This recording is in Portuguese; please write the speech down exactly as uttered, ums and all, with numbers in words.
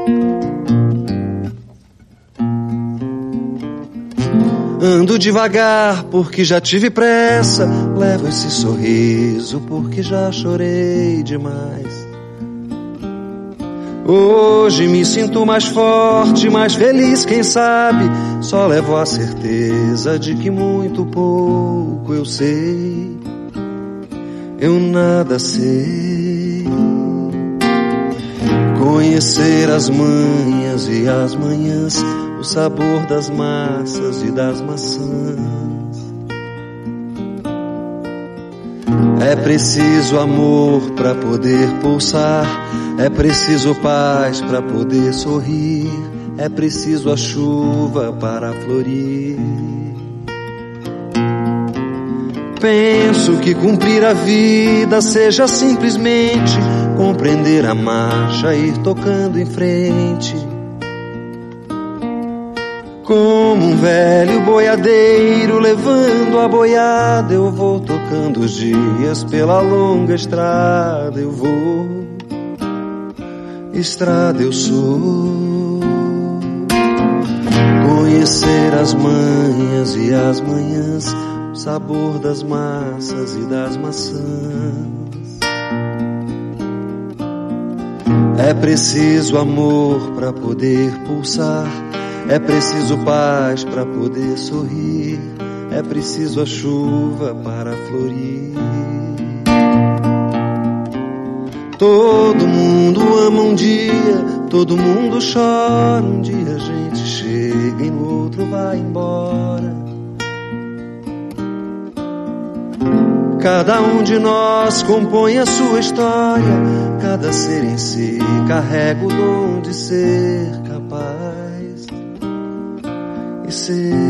Ando devagar porque já tive pressa, levo esse sorriso porque já chorei demais. Hoje me sinto mais forte, mais feliz, quem sabe, só levo a certeza de que muito pouco eu sei, eu nada sei. Conhecer as manhas e as manhãs, o sabor das massas e das maçãs. É preciso amor para poder pulsar, é preciso paz para poder sorrir, é preciso a chuva para florir. Penso que cumprir a vida seja simplesmente compreender a marcha, ir tocando em frente. Como um velho boiadeiro levando a boiada, eu vou tocando os dias pela longa estrada. Eu vou, estrada eu sou. Conhecer as manhas e as manhãs, o sabor das massas e das maçãs. É preciso amor para poder pulsar, é preciso paz para poder sorrir, é preciso a chuva para florir. Todo mundo ama um dia, todo mundo chora um dia, a gente chega e no outro vai embora. Cada um de nós compõe a sua história, cada ser em si carrega o dom de ser capaz e ser